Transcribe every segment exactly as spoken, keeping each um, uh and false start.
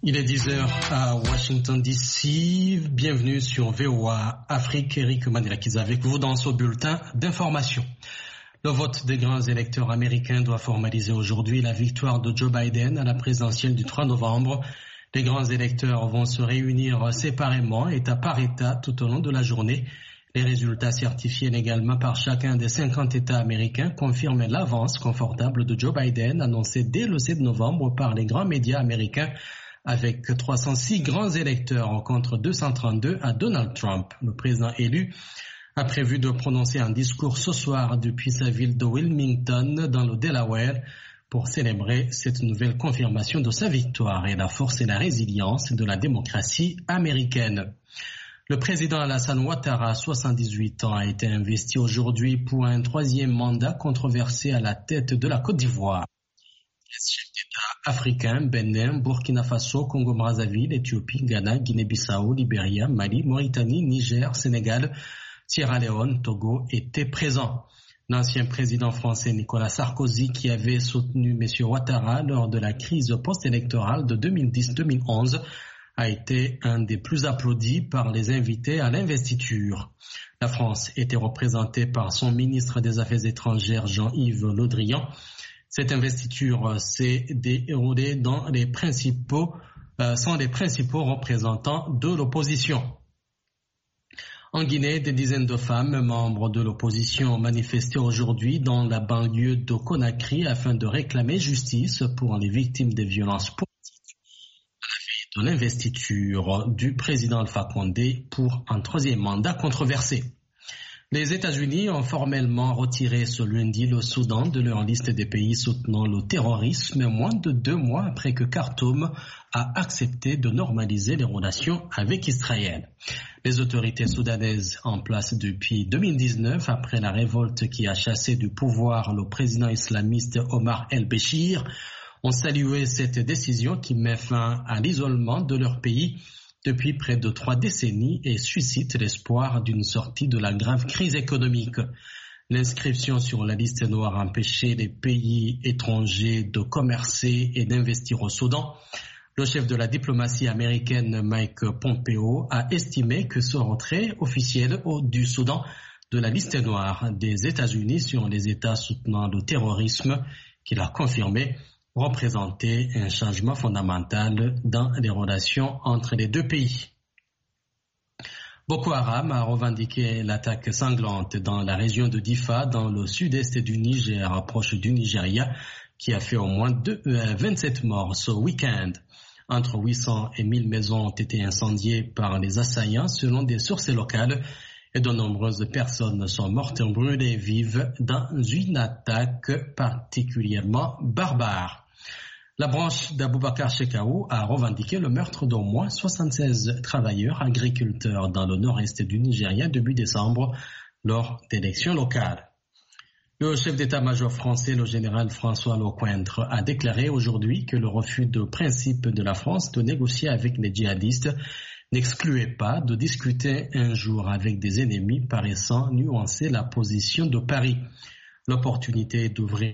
Il est dix heures à Washington D C. Bienvenue sur V O A Afrique. Eric Manirakis avec vous dans ce bulletin d'information. Le vote des grands électeurs américains doit formaliser aujourd'hui la victoire de Joe Biden à la présidentielle du trois novembre. Les grands électeurs vont se réunir séparément, État par État, tout au long de la journée. Les résultats certifiés également par chacun des cinquante États américains confirment l'avance confortable de Joe Biden annoncée dès le sept novembre par les grands médias américains, avec trois cent six grands électeurs contre deux cent trente-deux à Donald Trump. Le président élu a prévu de prononcer un discours ce soir depuis sa ville de Wilmington dans le Delaware pour célébrer cette nouvelle confirmation de sa victoire et la force et la résilience de la démocratie américaine. Le président Alassane Ouattara, soixante-dix-huit ans, a été investi aujourd'hui pour un troisième mandat controversé à la tête de la Côte d'Ivoire. Les chefs d'État africains, Bénin, Burkina Faso, Congo-Brazzaville, Éthiopie, Ghana, Guinée-Bissau, Libéria, Mali, Mauritanie, Niger, Sénégal, Sierra Leone, Togo étaient présents. L'ancien président français Nicolas Sarkozy, qui avait soutenu M. Ouattara lors de la crise post-électorale de deux mille dix deux mille onze, a été un des plus applaudis par les invités à l'investiture. La France était représentée par son ministre des Affaires étrangères Jean-Yves Le Drian. Cette investiture s'est déroulée dans les principaux, euh, sont les principaux représentants de l'opposition. En Guinée, des dizaines de femmes membres de l'opposition ont manifesté aujourd'hui dans la banlieue de Conakry afin de réclamer justice pour les victimes des violences politiques de l'investiture du président Alpha Condé pour un troisième mandat controversé. Les États-Unis ont formellement retiré ce lundi le Soudan de leur liste des pays soutenant le terrorisme, moins de deux mois après que Khartoum a accepté de normaliser les relations avec Israël. Les autorités soudanaises en place depuis deux mille dix-neuf, après la révolte qui a chassé du pouvoir le président islamiste Omar el-Béchir, ont salué cette décision qui met fin à l'isolement de leur pays depuis près de trois décennies et suscite l'espoir d'une sortie de la grave crise économique. L'inscription sur la liste noire empêchait les pays étrangers de commercer et d'investir au Soudan. Le chef de la diplomatie américaine Mike Pompeo a estimé que ce retrait officiel du Soudan de la liste noire des États-Unis sur les États soutenant le terrorisme, qu'il a confirmé, représentait un changement fondamental dans les relations entre les deux pays. Boko Haram a revendiqué l'attaque sanglante dans la région de Difa, dans le sud-est du Niger, proche du Nigeria, qui a fait au moins deux, euh, vingt-sept morts ce week-end. Entre huit cents et mille maisons ont été incendiées par les assaillants selon des sources locales et de nombreuses personnes sont mortes brûlées vives dans une attaque particulièrement barbare. La branche d'Aboubacar Shekau a revendiqué le meurtre d'au moins soixante-seize travailleurs agriculteurs dans le nord-est du Nigeria début décembre lors d'élections locales. Le chef d'état-major français, le général François Lecointre, a déclaré aujourd'hui que le refus de principe de la France de négocier avec les djihadistes n'excluait pas de discuter un jour avec des ennemis paraissant nuancer la position de Paris. L'opportunité d'ouvrir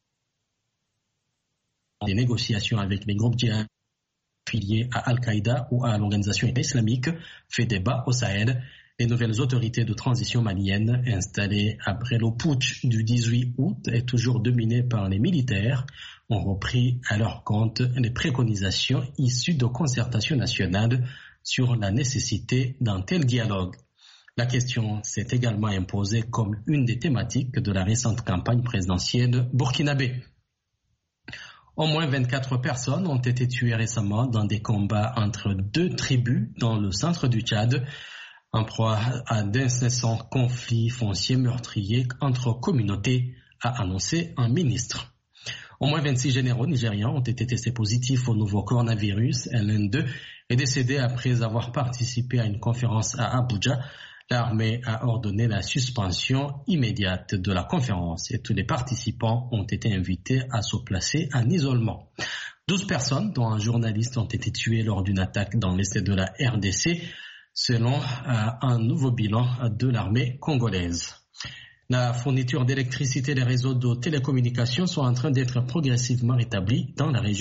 des négociations avec les groupes djihadistes affiliés à Al-Qaïda ou à l'organisation islamique fait débat au Sahel. Les nouvelles autorités de transition maliennes installées après le putsch du dix-huit août et toujours dominées par les militaires ont repris à leur compte les préconisations issues de concertation nationale sur la nécessité d'un tel dialogue. La question s'est également imposée comme une des thématiques de la récente campagne présidentielle burkinabé. Au moins vingt-quatre personnes ont été tuées récemment dans des combats entre deux tribus dans le centre du Tchad, en proie à d'incessants conflits fonciers meurtriers entre communautés, a annoncé un ministre. Au moins vingt-six généraux nigérians ont été testés positifs au nouveau coronavirus. L'un d'eux est décédé après avoir participé à une conférence à Abuja. L'armée a ordonné la suspension immédiate de la conférence et tous les participants ont été invités à se placer en isolement. douze personnes, dont un journaliste, ont été tuées lors d'une attaque dans l'est de la R D C, selon euh, un nouveau bilan de l'armée congolaise. La fourniture d'électricité et les réseaux de télécommunications sont en train d'être progressivement rétablis dans la région